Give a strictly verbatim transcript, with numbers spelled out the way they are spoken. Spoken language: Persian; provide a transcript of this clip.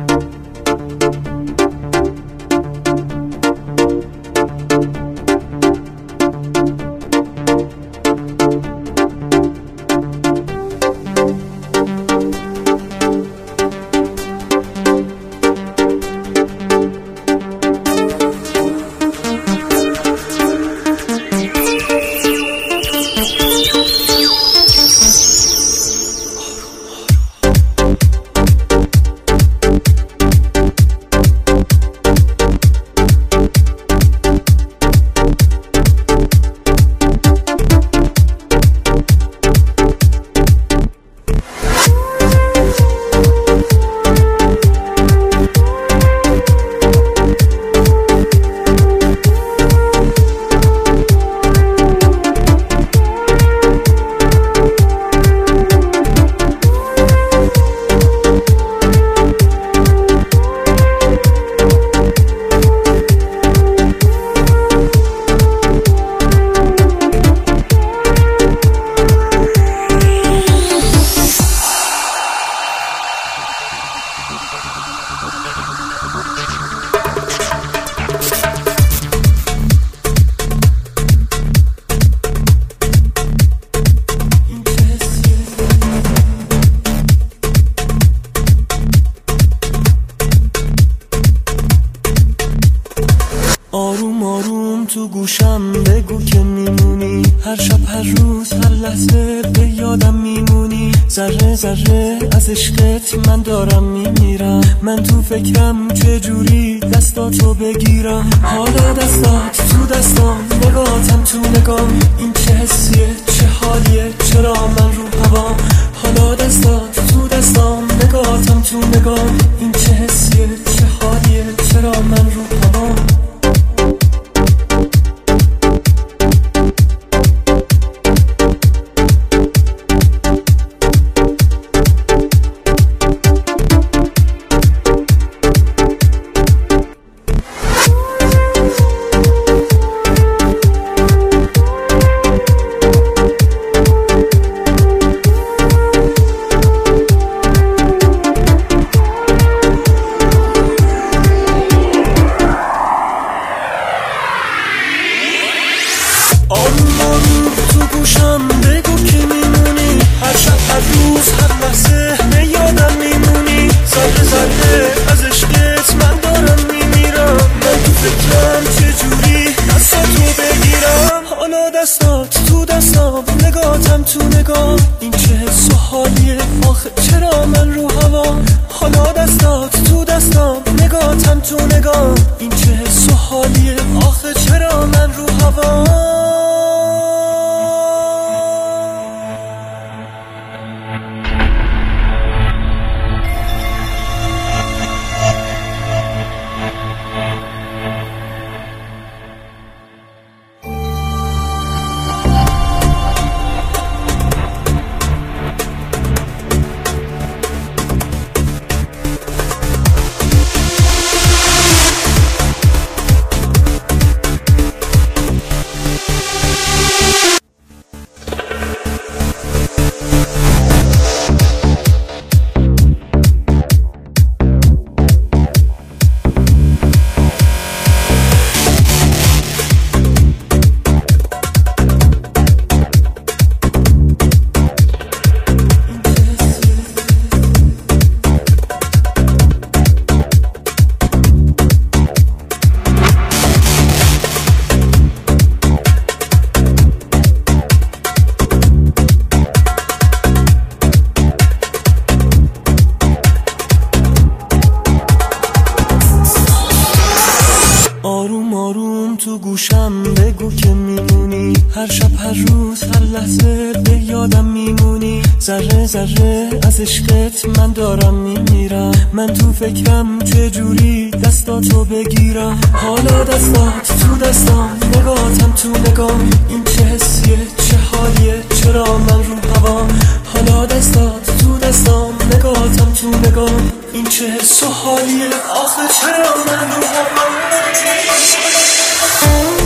آروم آروم تو گوشم بگو که میمونی، هر شب هر روز هر لحظه به یادم میمونی. ذره ذره از عشقت من دارم میمیرم، من تو فکرم چجوری دستاتو بگیرم. حالا دستات تو دستام، نگاهتم تو نگام، این چه حسیه چه حالیه، چرا من رو هوام. حالا دستات تو دستام، نگاهتم تو نگام، این چه حسیه چه حالیه، چرا من رو هوام. آروم آروم تو گوشم بگو که میمونی، هر شب هر روز هر لحظه به یادم میمونی. ذره ذره از عشقت من دارم میمیرم، من تو فکرم چجوری دستاتو بگیرم. حالا دستات تو دستام، نگاهتم تو نگام، این چه حس و حالیه آخه چرا من رو هوام. حالا دستات تو دستام، نگاهتم تو نگام، این چه حس و حالیه آخه چرا من رو هوام. آروم آروم تو گوشم بگو که میمونی، هر شب هر روز هر لحظه به یادم میمونی. ذره ذره از عشقت من دارم میمیرم، من تو فکرم چجوری دستاتو بگیرم. حالا دستات تو دستام، نگاهتم تو نگام، این چه حسیه چه حالیه، چرا من رو هوام. حالا دستات تو دستام، نگاهتم تو نگام، این چه حس و حالیه آخه چرا من رو هوام.